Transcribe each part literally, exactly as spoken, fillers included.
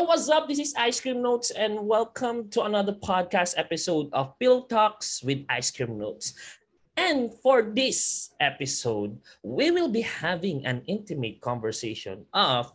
what's up? This is Ice Cream Notes and welcome to another podcast episode of Pill Talks with Ice Cream Notes. And for this episode, we will be having an intimate conversation of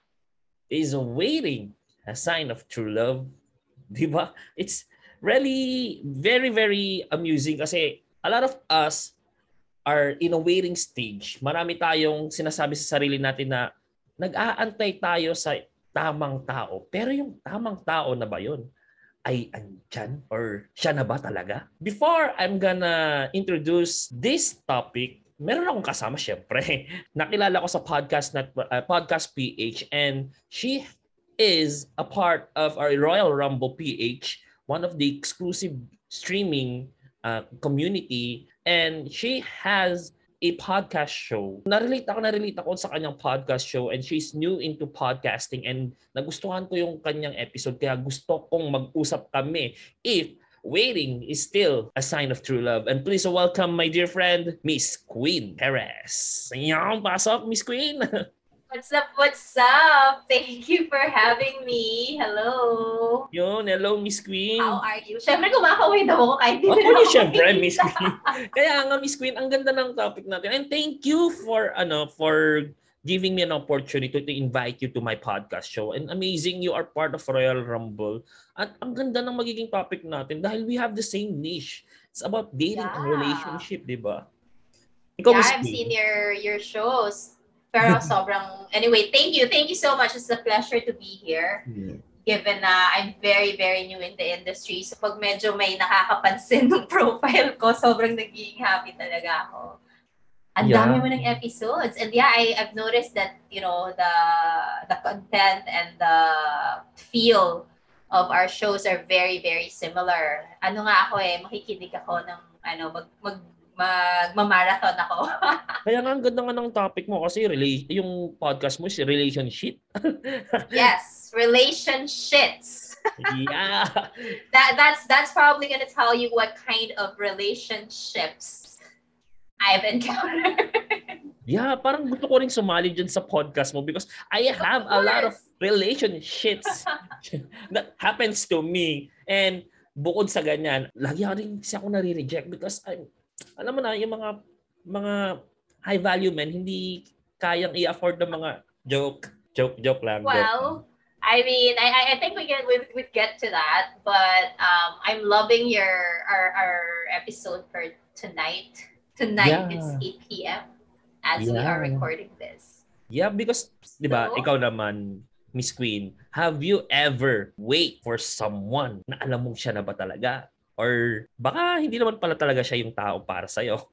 is waiting a sign of true love? Diba? It's really very, very amusing kasi a lot of us are in a waiting stage. Marami tayong sinasabi sa sarili natin na nag-aantay tayo sa tamang tao. Pero yung tamang tao na ba yun ay andyan or siya na ba talaga? Before I'm gonna introduce this topic, meron akong kasama syempre. Nakilala ko sa podcast na uh, Podcast P H and she is a part of our Royal Rumble P H, one of the exclusive streaming uh, community, and she has a podcast show. Narelate ako, narelate ako sa kanyang podcast show and she's new into podcasting and nagustuhan ko yung kanyang episode kaya gusto kong mag-usap kami if waiting is still a sign of true love. And please welcome my dear friend, Miss Queen Perez. Yan, pasok, Miss Queen. What's up? What's up? Thank you for having me. Hello. Yun, hello, Miss Queen. How are you? Siyempre, kumakawin ako kahit hindi Ako na niyo, siyempre, Miss Queen. Kaya nga, Miss Queen, ang ganda ng topic natin. And thank you for, ano, for giving me an opportunity to invite you to my podcast show. And amazing, you are part of Royal Rumble. At ang ganda ng magiging topic natin dahil we have the same niche. It's about dating yeah. and relationship, di ba? Ikaw, yeah, Miss I've Queen. seen your, your shows. Pero sobrang, anyway, thank you. Thank you so much. It's a pleasure to be here. Yeah. Given na I'm very, very new in the industry. So pag medyo may nakakapansin ng profile ko, sobrang nagiging happy talaga ako. Ang Yeah. dami mo ng episodes. And yeah, I, I've noticed that, you know, the the content and the feel of our shows are very, very similar. Ano nga ako eh, makikinig ako ng, ano, mag, mag magmamarathon ako. Kaya nga ang ganda nga ng topic mo kasi rela- yung podcast mo is relationship. Yes, relationships. Yeah. That that's that's probably gonna tell you what kind of relationships I've encountered. Yeah, parang gusto ko rin sumali dyan sa podcast mo because I have a lot of relationships that happens to me. And bukod sa ganyan, lagi rin siya ako nare-reject because I'm alam mo na, yung mga mga high value men, hindi kayang i-afford ng mga joke. Joke, joke lang. Well, joke. I mean, I I think we can we we get to that, but um, I'm loving your our our episode for tonight. Tonight Yeah. it's eight p.m. as we Yeah. are recording this. Yeah, because, di ba, So? ikaw naman, Miss Queen, have you ever wait for someone na alam mong siya na ba talaga? Or baka hindi naman pala talaga siya yung tao para sa'yo?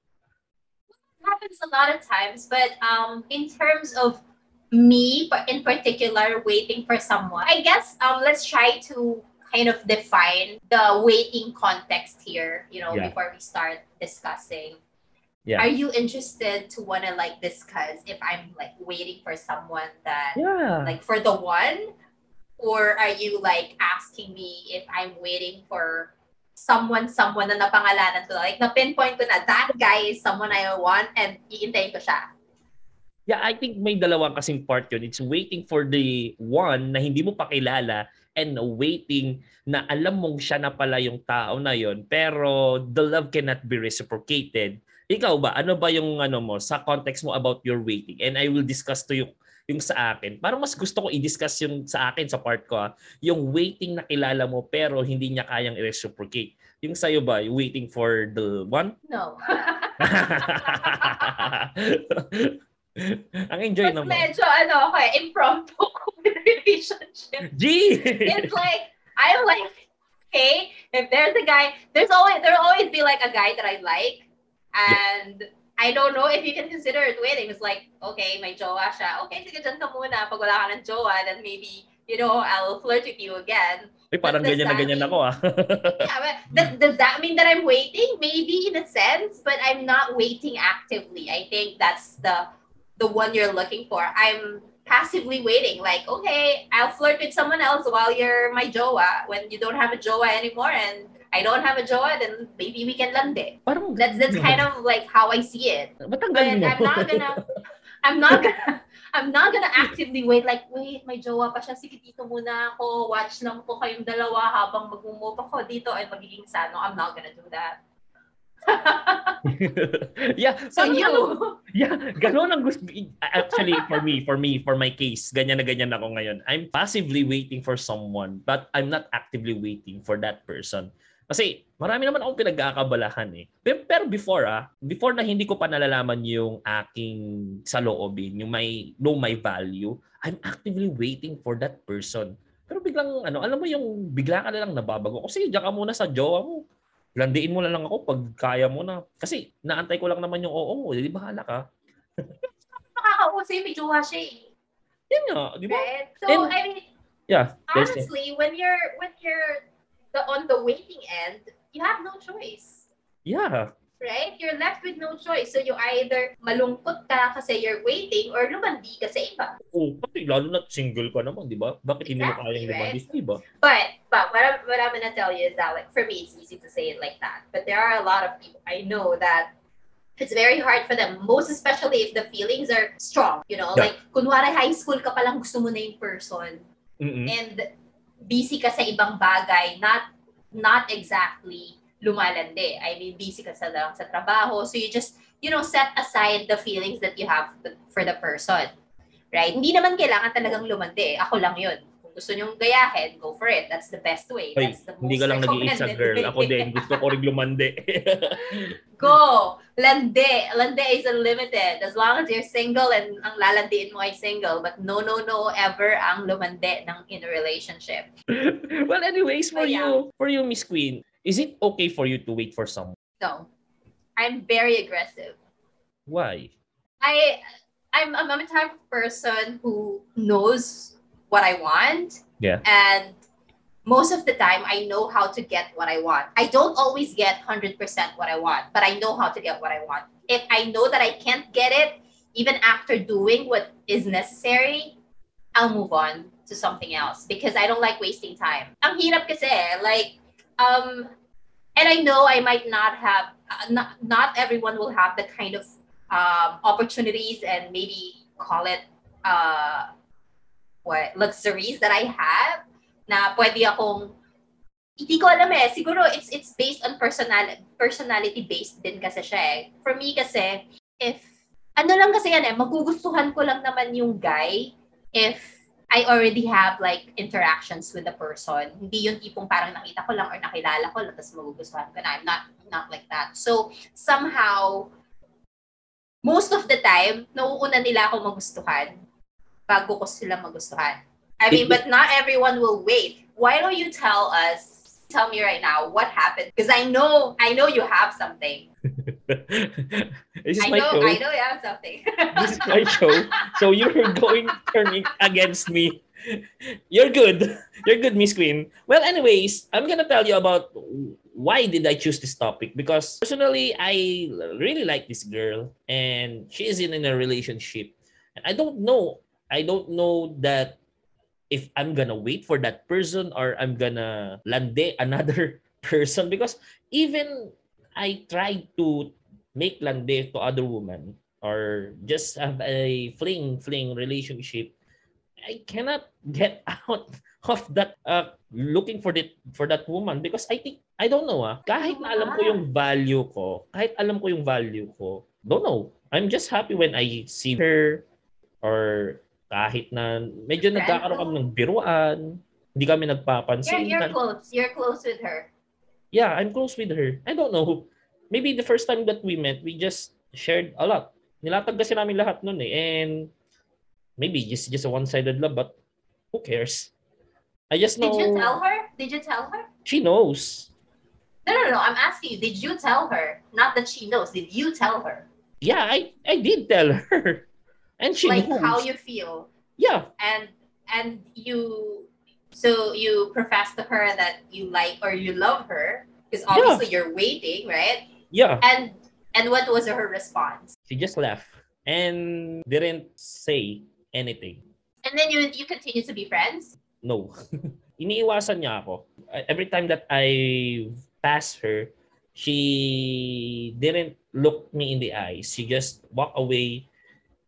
Happens a lot of times, but um, in terms of me, but in particular, waiting for someone, I guess um, let's try to kind of define the waiting context here. You know, Yeah. before we start discussing. Yeah. Are you interested to want to like discuss if I'm like waiting for someone that Yeah. like for the one, or are you like asking me if I'm waiting for someone, someone na napangalanan ko, like na-pinpoint ko na that guy is someone I want and iintayin ko siya. Yeah, I think may dalawang kasing part yun. It's waiting for the one na hindi mo pa kilala and waiting na alam mong siya na pala yung tao na yun pero the love cannot be reciprocated. Ikaw ba? Ano ba yung ano mo sa context mo about your waiting? And I will discuss to you yung sa akin. Parang mas gusto ko i-discuss yung sa akin sa part ko. Yung waiting na kilala mo pero hindi niya kayang i-reciprocate. Yung sa'yo ba? Yung waiting for the one? No. Ang enjoy Mas naman. medyo ano ako eh, impromptu ko with relationship. G! It's like, I'm like, okay, if there's a guy, there's always, there'll always be like a guy that I like. And yeah. I don't know if you can consider it waiting. It's like, okay, may jowa siya. Okay, sige, dyan ka muna. Pag wala ka ng jowa, then maybe, you know, I'll flirt with you again. Ay, parang But ganyan na ganyan mean, ako ah. yeah, but does, does that mean that I'm waiting? Maybe in a sense, but I'm not waiting actively. I think that's the the one you're looking for. I'm passively waiting. Like, okay, I'll flirt with someone else while you're my jowa. When you don't have a jowa anymore and I don't have a jowa, then maybe we can lande. Parang, That's that's kind of like how I see it. Ba't ang But galing mo? I'm not gonna I'm not gonna, I'm not gonna actively wait like, wait, may jowa pa siya. Sige, dito muna ako. Watch lang po kayong dalawa habang mag-move ako dito ay magiging sano. I'm not gonna do that. Yeah, So paano- you, Yeah, gano'n ang gusto. Actually, for me, for me, for my case, ganyan na ganyan ako ngayon. I'm passively waiting for someone, but I'm not actively waiting for that person. Kasi marami naman akong pinagkakabalahan eh. Pero, pero before ah, before na hindi ko pa nalalaman yung aking saloobin, yung may know my value, I'm actively waiting for that person. Pero biglang ano, alam mo yung bigla ka na lang nababago. O sige, diyan ka muna sa jowa mo. Landiin mo na lang ako pag kaya mo na. Kasi naantay ko lang naman yung oo mo. Di bahala ka. makakausay, may jowa siya eh. Yan nga, di ba? Right? So, And- I mean, Yeah. there's- honestly, when you're, when you're the, on the waiting end, you have no choice. Yeah. Right? You're left with no choice. So, you either malungkot ka kasi you're waiting or lumandi ka sa iba. Oh, pati lalo na single ka naman, di ba? Bakit hindi mo Exactly, kayang lumandi sa iba? But but what I'm what I'm gonna tell you is that like for me it's easy to say it like that. But there are a lot of people I know that it's very hard for them, most especially if the feelings are strong. You know, Yeah. like kunwari high school ka palang gusto mo na yung person Mm-mm. and busy ka sa ibang bagay, not not exactly lumalandi. I mean, busy ka sa lang sa trabaho. So you just, you know, set aside the feelings that you have for the person. Right? Hindi naman kailangan talagang lumandi. Ako lang yun. Kung gusto nyong gayahin, go for it. That's the best way. Ay, That's the most hindi ka lang nag-iisa recommended girl. way. Ako din, gusto ko rin lumandi. Go! Landi. Landi is unlimited. As long as you're single and ang lalandiin mo ay single. But no, no, no, ever ang lumandi ng in a relationship. Well, anyways, for Oh, yeah. you, for you, Miss Queen, is it okay for you to wait for someone? No. I'm very aggressive. Why? I I'm I'm a type of person who knows what I want. Yeah. And most of the time I know how to get what I want. I don't always get one hundred percent what I want, but I know how to get what I want. If I know that I can't get it, even after doing what is necessary, I'll move on to something else because I don't like wasting time. Ang hirap kasi, like, um, and I know I might not have, uh, not, not everyone will have the kind of um, opportunities and maybe call it uh, what luxuries that I have na pwede akong, hindi ko alam eh, siguro it's it's based on personal personality based din kasi siya eh. For me kasi, if, ano lang kasi yan eh, magugustuhan ko lang naman yung guy if I already have like interactions with the person. Hindi yung tipong parang nakita ko lang or nakilala ko lang tapos magugustuhan ko na. I'm not, not like that. So, somehow, most of the time, nauuna nila ako magustuhan bago ko sila magustuhan. I mean, but not everyone will wait. Why don't you tell us, tell me right now, what happened? Because I know, I know you have something. This is I my know, show. I know you have something. This is my show. So you're going turning against me. You're good. You're good, Miss Queen. Well, anyways, I'm gonna tell you about why did I choose this topic. Because personally, I really like this girl, and she is in, in a relationship. And I don't know. I don't know that if I'm gonna wait for that person or I'm gonna lande another person. Because even I tried to make lande to other women or just have a fling fling relationship, I cannot get out of that uh, looking for that for that woman because I think I don't know ah kahit na alam ko yung value ko, kahit alam ko yung value ko, don't know. I'm just happy when I see her or kahit na medyo nagkakaroon kami ng biruan, hindi kami You're, nagpapansin. you're close. You're close with her. Yeah, I'm close with her. I don't know. Maybe the first time that we met, we just shared a lot. Nilatag kasi namin lahat nun eh. And maybe just just a one-sided love, but who cares? I just know Did you tell her? Did you tell her? she knows. No, no, no. I'm asking you. Did you tell her? Not that she knows. Did you tell her? Yeah, I, I did tell her. And she Like knows. how you feel, Yeah, and and you, so you profess to her that you like or you love her because obviously you're waiting, right? yeah. And and what was her response? She just left and didn't say anything. And then you you continue to be friends. No. Iniiwasan niya ako. Every time that I pass her, she didn't look me in the eyes. She just walked away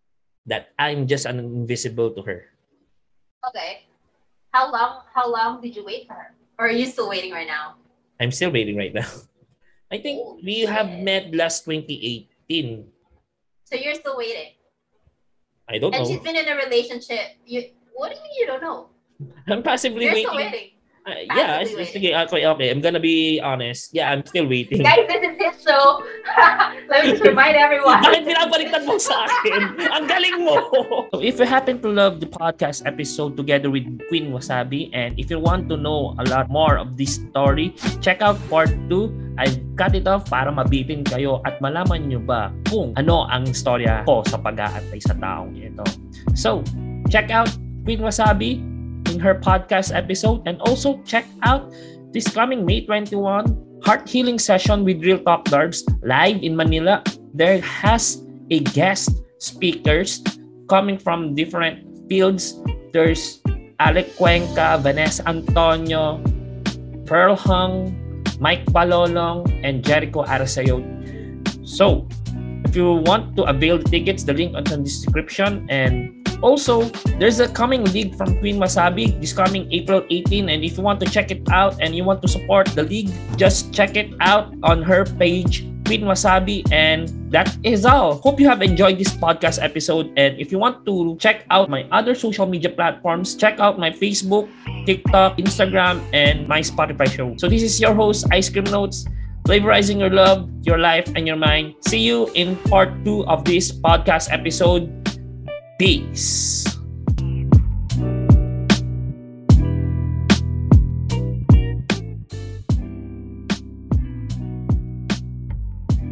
that I'm just an invisible to her. Okay. How long? How long did you wait for her? Or are you still waiting right now? I'm still waiting right now. I think Oh, we have shit. met last twenty eighteen. So you're still waiting. I don't And know. she's been in a relationship. You what do you mean you don't know? I'm passively You're waiting. still waiting. Uh, yeah, Passively sige, okay, okay. I'm gonna be honest. Yeah, I'm still waiting. Guys, this is his show. Let me just remind everyone. Bakit pinapaliktad mo sa akin? Ang galing mo! So if you happen to love the podcast episode together with Queen Wasabi, and if you want to know a lot more of this story, check out part two. I've cut it off para mabitin kayo at malaman nyo ba kung ano ang istorya ko sa pag-aantay sa taong ito. So, check out Queen Wasabi in her podcast episode, and also check out this coming May twenty-first Heart Healing Session with Real Talk Darbs live in Manila. There has a guest speakers coming from different fields. There's Alec Cuenca, Vanessa Antonio, Pearl Hung, Mike Balolong, and Jericho Aracayot. So, if you want to avail the tickets, the link is in the description. And also, there's a coming league from Queen Wasabi this coming April eighteenth. And if you want to check it out and you want to support the league, just check it out on her page, Queen Wasabi. And that is all. Hope you have enjoyed this podcast episode. And if you want to check out my other social media platforms, check out my Facebook, TikTok, Instagram, and my Spotify show. So this is your host, Ice Cream Notes, flavorizing your love, your life, and your mind. See you in part two of this podcast episode. Peace.